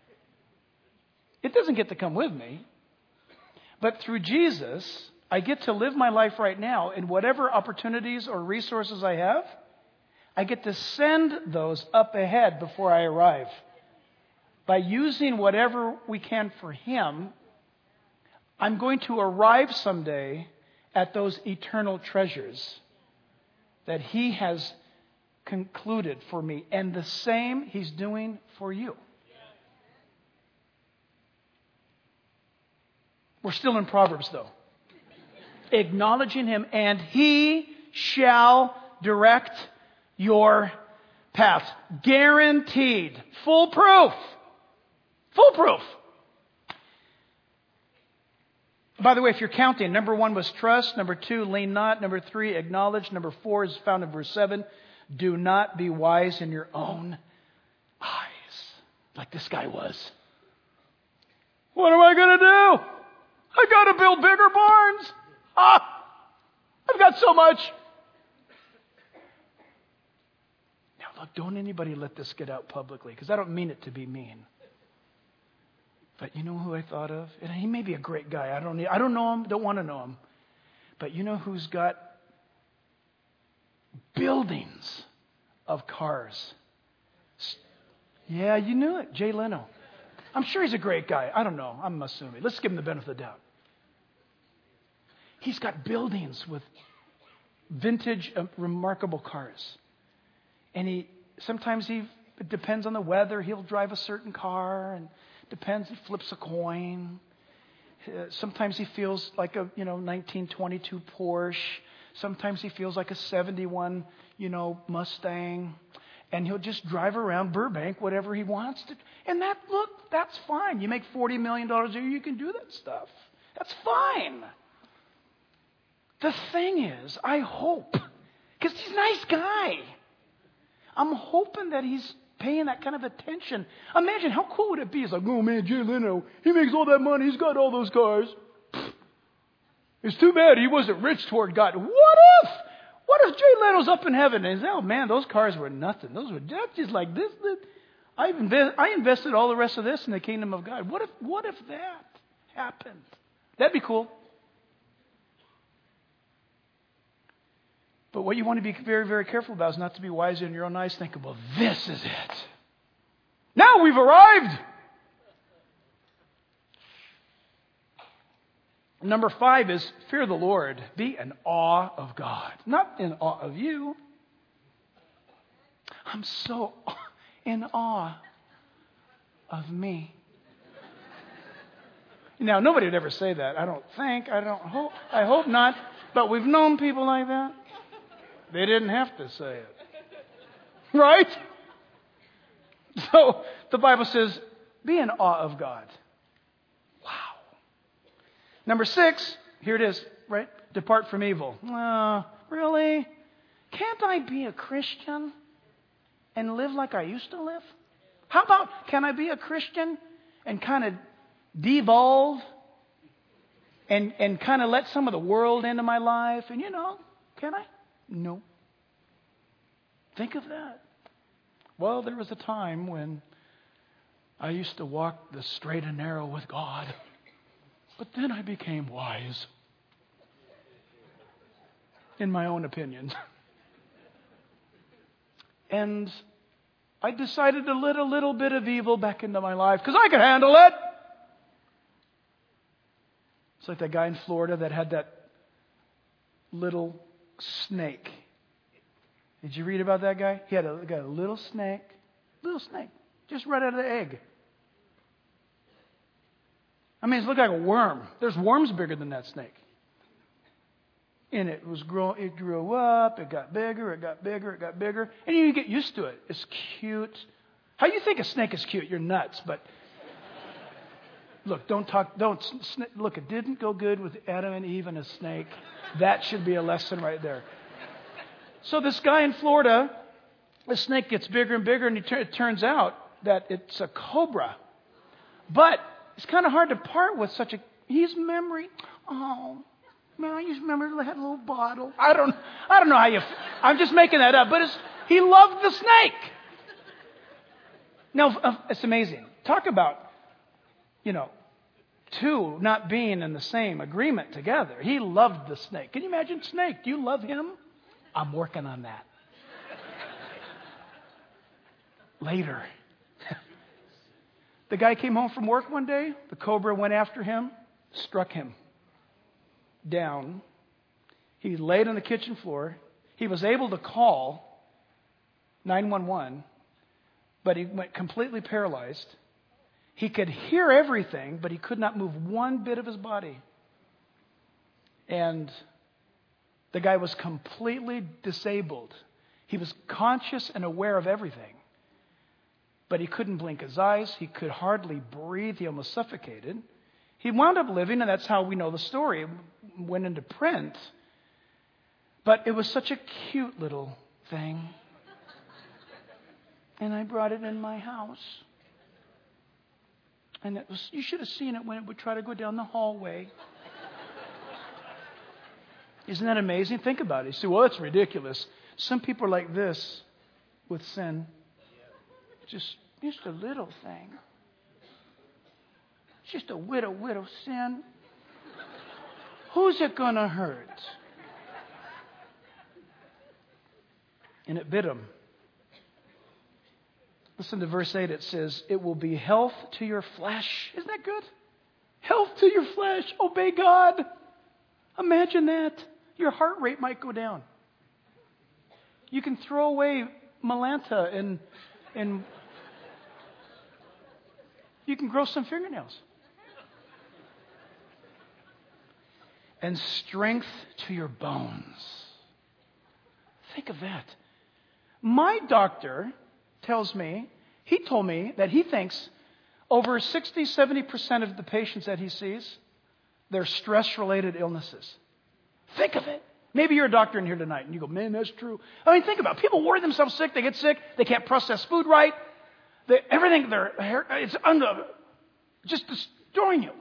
It doesn't get to come with me. But through Jesus, I get to live my life right now, and whatever opportunities or resources I have, I get to send those up ahead before I arrive. By using whatever we can for Him, I'm going to arrive someday at those eternal treasures that He has concluded for me. And the same He's doing for you. We're still in Proverbs, though. Acknowledging Him, and He shall direct your path. Guaranteed. Foolproof. Foolproof. By the way, if you're counting, number one was trust. Number two, lean not. Number three, acknowledge. Number four is found in verse seven. Do not be wise in your own eyes. Like this guy was. What am I going to do? I got to build bigger barns. Ah, I've got so much. Now, look, don't anybody let this get out publicly, because I don't mean it to be mean. But you know who I thought of? And he may be a great guy. I don't need, I don't know him, don't want to know him. But you know who's got buildings of cars? Yeah, you knew it. Jay Leno. I'm sure he's a great guy. I don't know. I'm assuming. Let's give him the benefit of the doubt. He's got buildings with vintage, uh, remarkable cars. And he sometimes he it depends on the weather. He'll drive a certain car, and depends. He flips a coin. Uh, sometimes he feels like a you know nineteen twenty-two Porsche. Sometimes he feels like a seventy-one you know Mustang. And he'll just drive around Burbank, whatever he wants to. And that, look, that's fine. You make forty million dollars a year, you can do that stuff. That's fine. The thing is, I hope, because he's a nice guy, I'm hoping that he's paying that kind of attention. Imagine how cool would it be? It's like, oh man, Jay Leno, he makes all that money, he's got all those cars. It's too bad he wasn't rich toward God. What if? What if Jay Leno shadows up in heaven. And he said, oh man, those cars were nothing. Those were just like this. this. I, invest, I invested all the rest of this in the kingdom of God. What if, what if that happened? That'd be cool. But what you want to be very, very careful about is not to be wise in your own eyes, thinking, well, this is it. Now we've arrived. Number five is fear the Lord. Be in awe of God. Not in awe of you. I'm so in awe of me. Now, nobody would ever say that. I don't think. I don't hope. I hope not. But we've known people like that. They didn't have to say it. Right? So the Bible says, be in awe of God. Wow. Number six, here it is, right? Depart from evil. Uh, really? Can't I be a Christian and live like I used to live? How about, can I be a Christian and kind of devolve and, and kind of let some of the world into my life? And you know, can I? No. Think of that. Well, there was a time when I used to walk the straight and narrow with God, but then I became wise, in my own opinion. And I decided to let a little bit of evil back into my life because I could handle it. It's like that guy in Florida that had that little snake. Did you read about that guy? He had a, got a little snake, little snake, just right out of the egg. I mean, it looked like a worm. There's worms bigger than that snake. And it was grow, it grew up, it got bigger, it got bigger, it got bigger. And you get used to it. It's cute. How you think a snake is cute? You're nuts. But look, don't talk, don't, look, it didn't go good with Adam and Eve and a snake. That should be a lesson right there. So this guy in Florida, the snake gets bigger and bigger, and it turns out that it's a cobra. But it's kind of hard to part with such a, his memory. Oh, man, I just remember I had a little bottle. I don't, I don't know how you, I'm just making that up, but it's, he loved the snake. Now, it's amazing. Talk about, you know, two not being in the same agreement together. He loved the snake. Can you imagine snake? Do you love him? I'm working on that. Later. The guy came home from work one day. The cobra went after him, struck him down. He laid on the kitchen floor. He was able to call nine one one, but he went completely paralyzed. He could hear everything, but he could not move one bit of his body. And the guy was completely disabled. He was conscious and aware of everything. But he couldn't blink his eyes. He could hardly breathe. He almost suffocated. He wound up living, and that's how we know the story. It went into print. But it was such a cute little thing. And I brought it in my house. And it was, you should have seen it when it would try to go down the hallway. Isn't that amazing? Think about it. You say, well, it's ridiculous. Some people are like this with sin. Just, just a little thing. Just a widow, widow sin. Who's it going to hurt? And it bit him. Listen to verse eight. It says, it will be health to your flesh. Isn't that good? Health to your flesh. Obey God. Imagine that. Your heart rate might go down. You can throw away Malanta and and you can grow some fingernails. And strength to your bones. Think of that. My doctor tells me, he told me that he thinks over sixty, seventy percent of the patients that he sees, they're stress-related illnesses. Think of it. Maybe you're a doctor in here tonight and you go, man, that's true. I mean, think about it. People worry themselves sick. They get sick. They can't process food right. They, everything, their hair, it's under, just destroying you.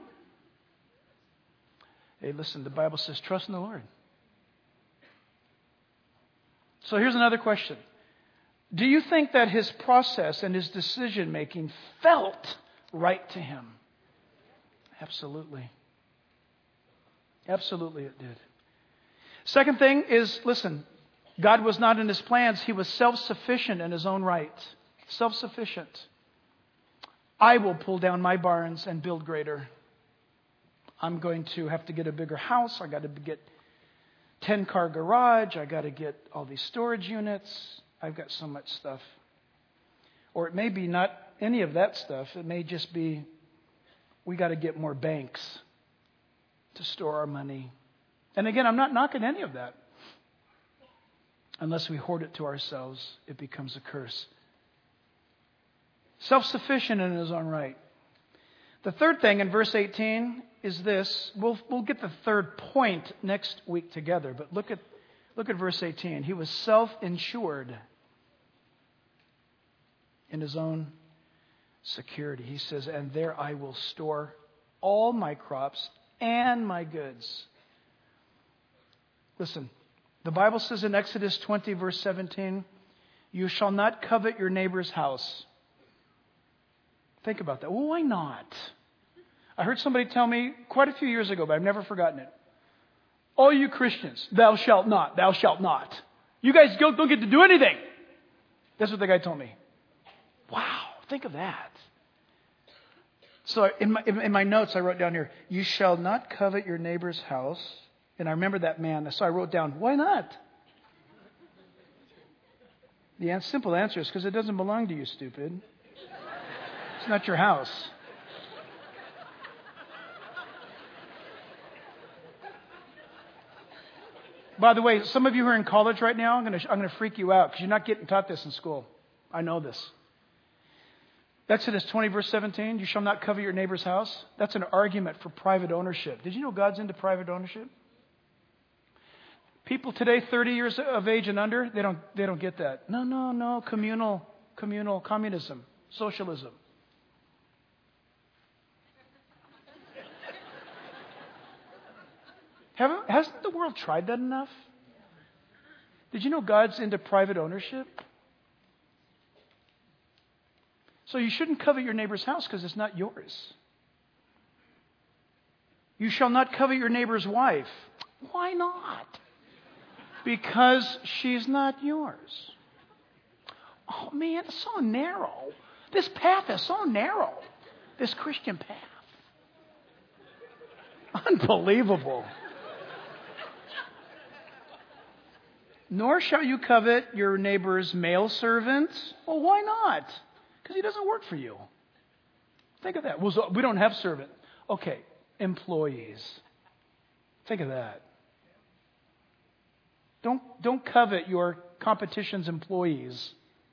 Hey, listen, the Bible says, trust in the Lord. So here's another question. Do you think that his process and his decision making felt right to him? Absolutely. Absolutely it did. Second thing is, listen, God was not in his plans. He was self-sufficient in his own right. Self-sufficient. I will pull down my barns and build greater. I'm going to have to get a bigger house. I got to get ten-car garage. I got to get all these storage units. I've got so much stuff. Or it may be not any of that stuff. It may just be we got to get more banks to store our money. And again, I'm not knocking any of that. Unless we hoard it to ourselves, it becomes a curse. Self-sufficient in his own right. The third thing in verse eighteen is this. We'll, we'll get the third point next week together. But look at, look at verse eighteen. He was self-insured in his own security. He says, and there I will store all my crops and my goods. Listen, the Bible says in Exodus twenty, verse seventeen, you shall not covet your neighbor's house. Think about that. Well, why not? I heard somebody tell me quite a few years ago, but I've never forgotten it. All you Christians, thou shalt not, thou shalt not. You guys don't get to do anything. That's what the guy told me. Wow, think of that. So in my, in my notes, I wrote down here, you shall not covet your neighbor's house. And I remember that man, so I wrote down, why not? The simple answer is because it doesn't belong to you, stupid. It's not your house. By the way, some of you who are in college right now, I'm going to I'm going to freak you out because you're not getting taught this in school. I know this. Exodus twenty, verse seventeen, you shall not covet your neighbor's house. That's an argument for private ownership. Did you know God's into private ownership? People today, thirty years of age and under, they don't they don't get that. No, no, no, communal, communal communism, socialism. Haven't, hasn't the world tried that enough? Did you know God's into private ownership? So you shouldn't covet your neighbor's house because it's not yours. You shall not covet your neighbor's wife. Why not? Because she's not yours. Oh man, it's so narrow. This path is so narrow. This Christian path. Unbelievable. Nor shall you covet your neighbor's male servant. Well, why not? Because he doesn't work for you. Think of that. Well, we don't have servant. Okay, employees. Think of that. Don't, don't covet your competition's employees.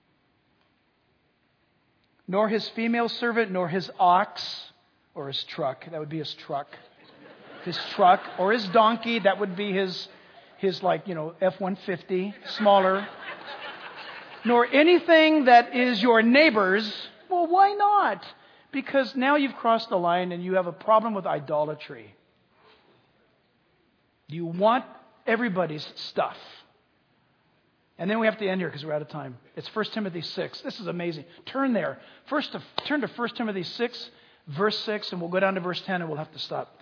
Nor his female servant, nor his ox, or his truck. That would be his truck. His truck, or his donkey. That would be his, his like, you know, F one fifty, smaller. Nor anything that is your neighbor's. Well, why not? Because now you've crossed the line and you have a problem with idolatry. You want everybody's stuff. And then we have to end here because we're out of time. It's First Timothy six. This is amazing. Turn there. First, to, turn to First Timothy six, verse six, and we'll go down to verse ten and we'll have to stop.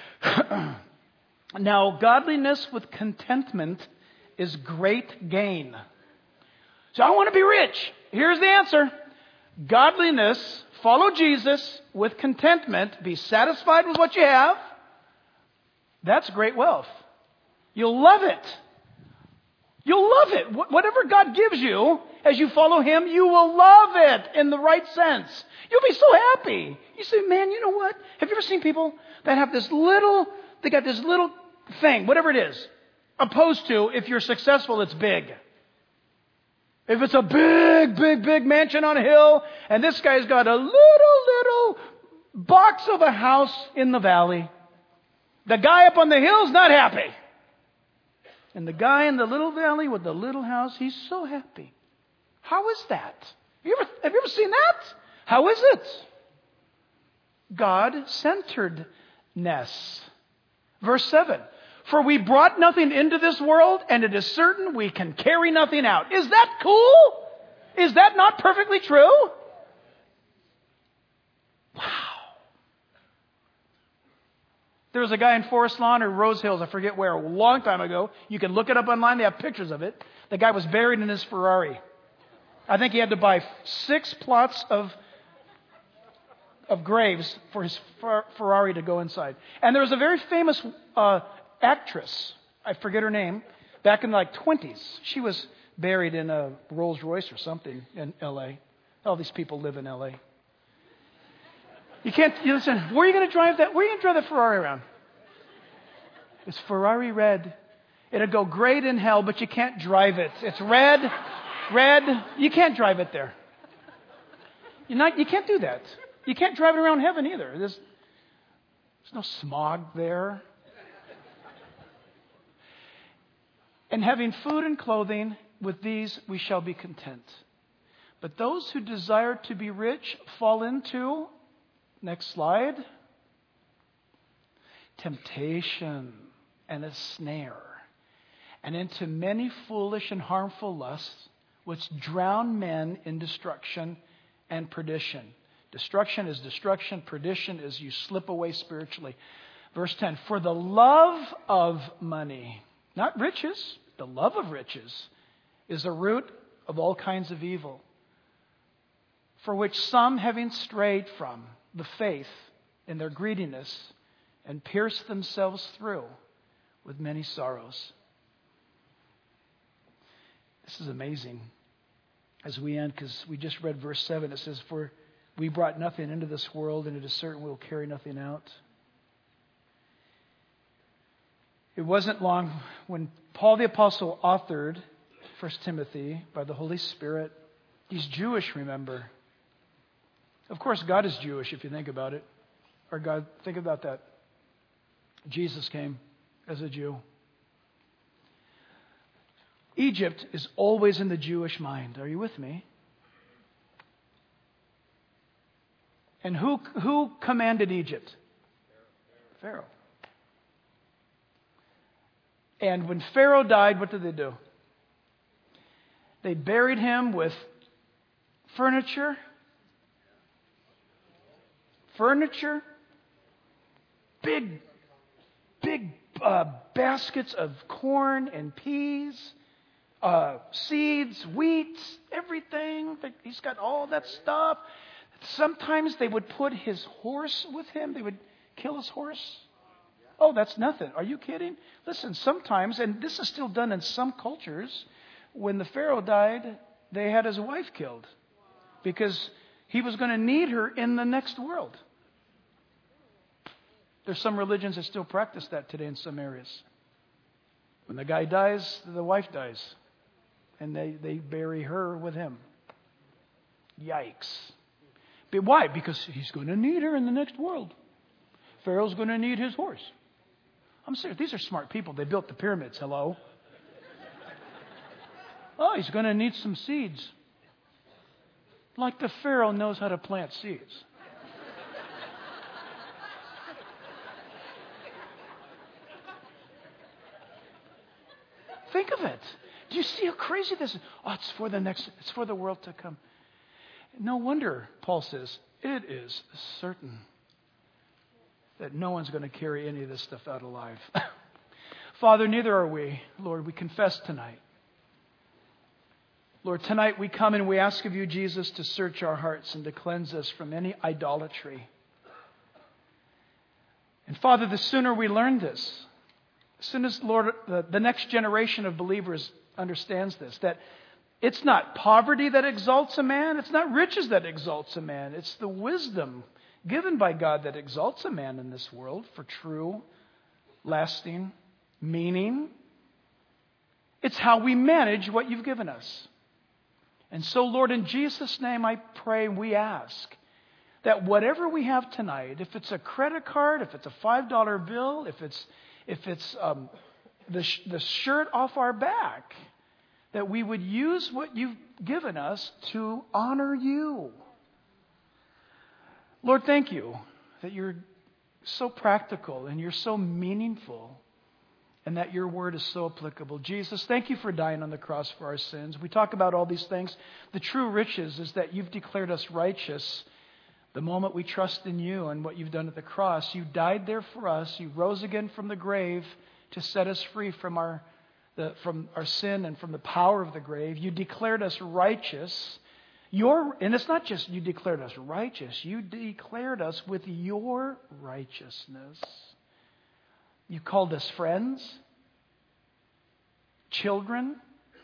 Now, godliness with contentment is great gain. So I want to be rich. Here's the answer. Godliness, follow Jesus with contentment, be satisfied with what you have. That's great wealth. You'll love it. You'll love it. Whatever God gives you, as you follow Him, you will love it in the right sense. You'll be so happy. You say, man, you know what? Have you ever seen people that have this little, they got this little thing, whatever it is, opposed to if you're successful, it's big. If it's a big, big, big mansion on a hill, and this guy's got a little, little box of a house in the valley, the guy up on the hill's not happy. And the guy in the little valley with the little house, he's so happy. How is that? Have you ever, have you ever seen that? How is it? God-centeredness. Verse seven. For we brought nothing into this world, and it is certain we can carry nothing out. Is that cool? Is that not perfectly true? Wow. There was a guy in Forest Lawn or Rose Hills, I forget where, a long time ago. You can look it up online. They have pictures of it. The guy was buried in his Ferrari. I think he had to buy six plots of of graves for his Ferrari to go inside. And there was a very famous uh, actress, I forget her name, back in the like twenties. She was buried in a Rolls Royce or something in L A. All these people live in L A. You can't, you listen, where are you going to drive that? Where are you going to drive that Ferrari around? It's Ferrari red. It'll go great in hell, but you can't drive it. It's red, red. You can't drive it there. You're not, you can't do that. You can't drive it around heaven either. There's, there's no smog there. And having food and clothing, with these we shall be content. But those who desire to be rich fall into, next slide, temptation and a snare, and into many foolish and harmful lusts, which drown men in destruction and perdition. Destruction is destruction. Perdition is you slip away spiritually. Verse ten, for the love of money, not riches, the love of riches, is the root of all kinds of evil, for which some, having strayed from the faith in their greediness, and pierced themselves through with many sorrows. This is amazing. As we end, because we just read verse seven, it says, for we brought nothing into this world, and it is certain we will carry nothing out. It wasn't long when Paul the Apostle authored First Timothy by the Holy Spirit. He's Jewish, remember. Of course, God is Jewish, if you think about it. Or God, think about that. Jesus came as a Jew. Egypt is always in the Jewish mind. Are you with me? And who, who commanded Egypt? Pharaoh. And when Pharaoh died, what did they do? They buried him with furniture. Furniture. Big, big uh, baskets of corn and peas, uh, seeds, wheat, everything. He's got all that stuff. Sometimes they would put his horse with him. They would kill his horse. Oh, that's nothing. Are you kidding? Listen, sometimes, and this is still done in some cultures, when the Pharaoh died, they had his wife killed because he was going to need her in the next world. There's some religions that still practice that today in some areas. When the guy dies, the wife dies. And they, they bury her with him. Yikes. But why? Because he's going to need her in the next world. Pharaoh's going to need his horse. I'm serious. These are smart people. They built the pyramids. Hello? Oh, he's going to need some seeds. Like the Pharaoh knows how to plant seeds. Think of it. Do you see how crazy this is? Oh, it's for the next, it's for the world to come. No wonder, Paul says, it is certain that no one's going to carry any of this stuff out alive. Father, neither are we. Lord, we confess tonight. Lord, tonight we come and we ask of you, Jesus, to search our hearts and to cleanse us from any idolatry. And Father, the sooner we learn this, as soon as, Lord, the, the next generation of believers understands this, that it's not poverty that exalts a man, it's not riches that exalts a man, it's the wisdom given by God that exalts a man in this world for true, lasting meaning. It's how we manage what you've given us. And so, Lord, in Jesus' name I pray, we ask that whatever we have tonight, if it's a credit card, if it's a five dollar bill, if it's if it's um, the, sh- the shirt off our back, that we would use what you've given us to honor you. Lord, thank you that you're so practical and you're so meaningful. and that your word is so applicable. Jesus, thank you for dying on the cross for our sins. We talk about all these things. The true riches is that you've declared us righteous the moment we trust in you and what you've done at the cross. You died there for us. You rose again from the grave to set us free from our, the, from our sin and from the power of the grave. You declared us righteous. Your, and it's not just you declared us righteous. You declared us with your righteousness. You called us friends, children,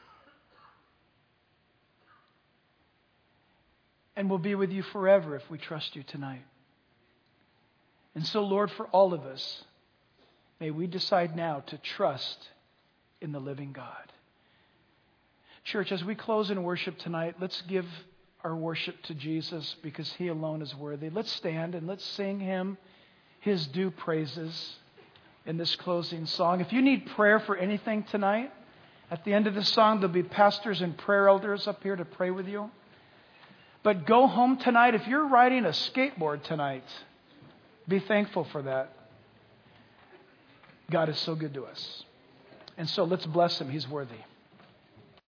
and we'll be with you forever if we trust you tonight. And so, Lord, for all of us, may we decide now to trust in the living God. Church, as we close in worship tonight, let's give our worship to Jesus because He alone is worthy. Let's stand and let's sing Him His due praises in this closing song. If you need prayer for anything tonight, at the end of this song, there'll be pastors and prayer elders up here to pray with you. But go home tonight. If you're riding a skateboard tonight, be thankful for that. God is so good to us. And so let's bless Him. He's worthy.